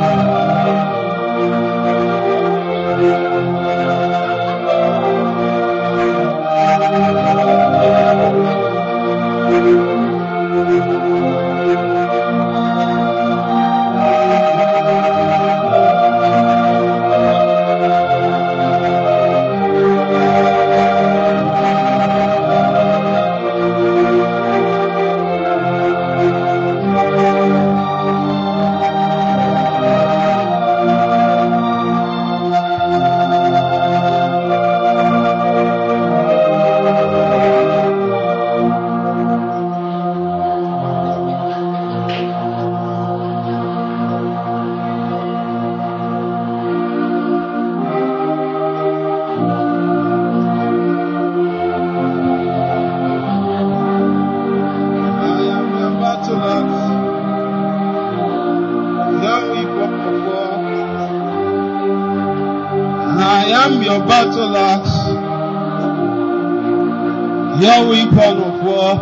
Your weapon of war.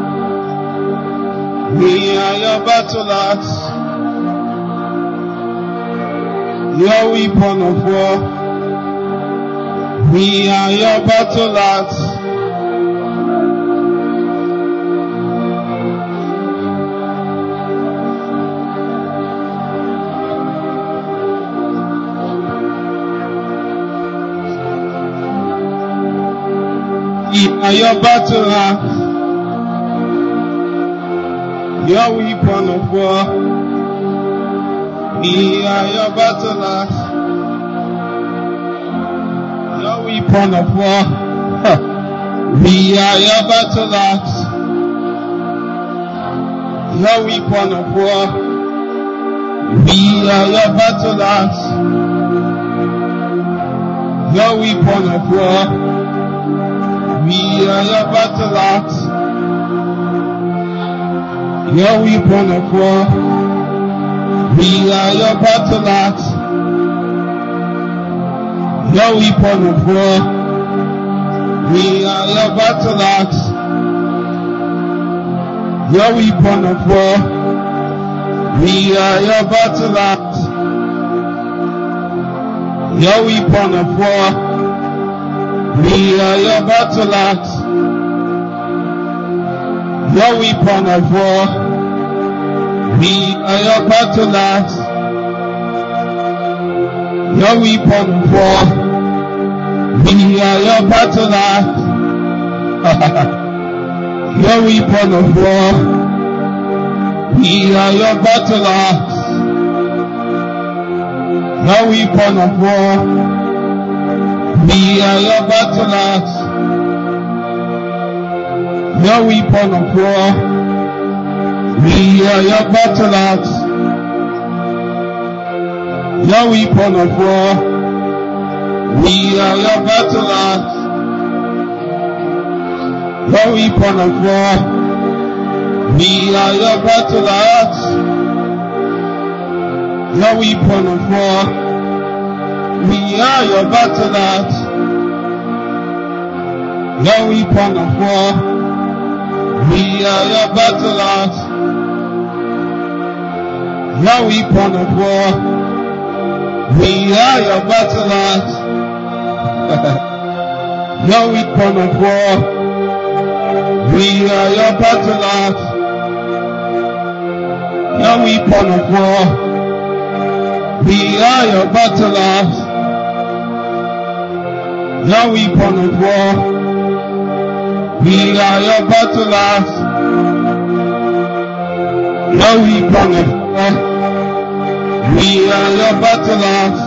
We are your battle axe. Your weapon of war. We are your battle axe. We are your battle axe. Your weapon of war. We are your battle axe. Your weapon of war. We are your battle axe. Your weapon of war. We are your battle axe. Your weapon of war. We are your battle axe. Your weapon of war. We are your battle axe. Your weapon of war. We are your battle axe. Your weapon of war. We are your battle axe. Your weapon of war. We are your battle axe. Your weapon of war. We are your battle axe. Your weapon of war. We are your battle axe. Your weapon of war. We are your battle axe. Your weapon of war. We are your battle axe. Your weapon of war. We are your battle axe. Your weapon of war. We are your battle axe. Your weapon of war. We are your battle axe. Your weapon of war. We are your battle axe. Your weapon of war. We are your battle axe. Your weapon of war. We are your battle axe. Your weapon of war. We are your battle axe. Your weapon of war. We are your battle axe. Your weapon of war. We are your battle axe. Your weapon of war. We are your battle axe.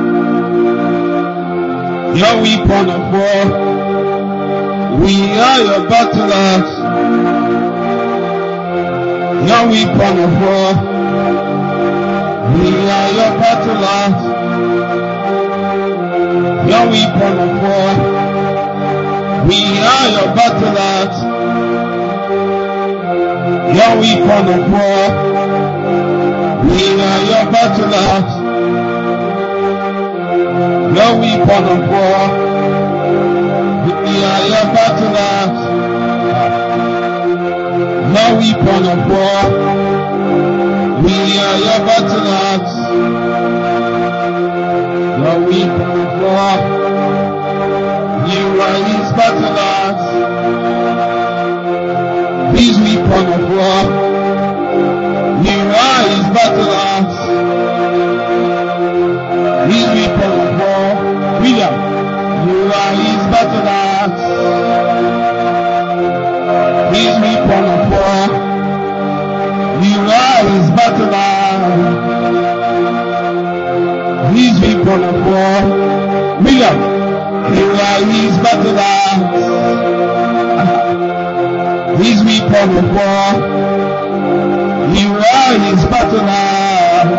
Your weapon of war. We are your battle axe. Your weapon of war. We are your battle axe. Your weapon of war. We are your battle axe. Your weapon of war. We are your battle axe. Your weapon of war. We are your battle axe. Your weapon of war. We are your battle axe. Your weapon of war. You are his battle axe. His weapon of war. You are his battle axe. His weapon of war. William, you are his battle axe. His weapon of war. You are his battle axe. His weapon of war. William, you are his battle axe. His weapon of war. You are his battle axe.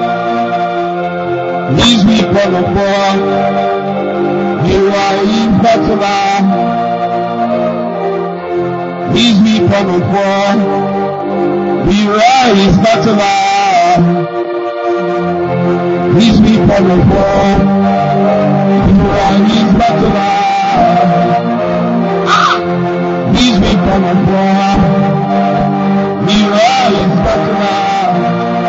His weapon of war. You are his battle axe. His weapon of war. You are his battle axe. His weapon of war. You are his battle axe. His weapon of war. You are his battle axe.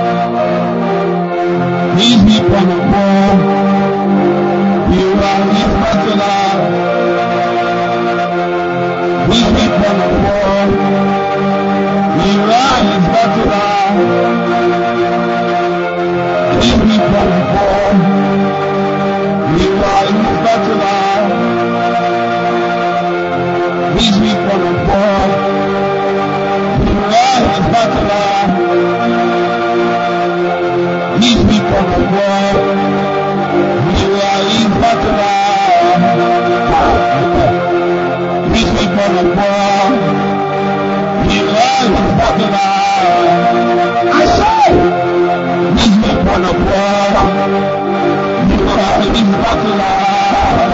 His weapon of war. You are his battle axe. His weapon of war. You are his battle axe. His weapon of war. You are his battle axe. His weapon of war. You are his battle axe. His weapon of war. You are his battle axe. His weapon of war. You are his battle axe. I say, his weapon of war. You are his battle axe.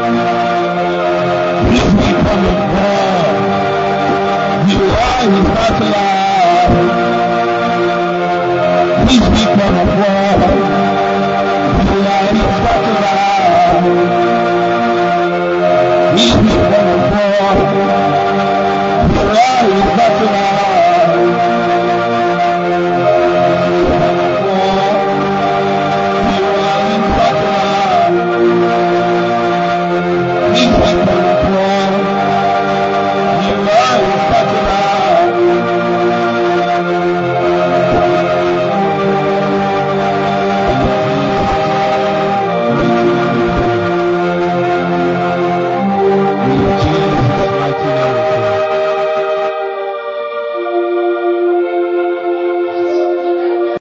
His weapon of war. You are his battle axe. His weapon of war. You are his battle axe. His weapon of war.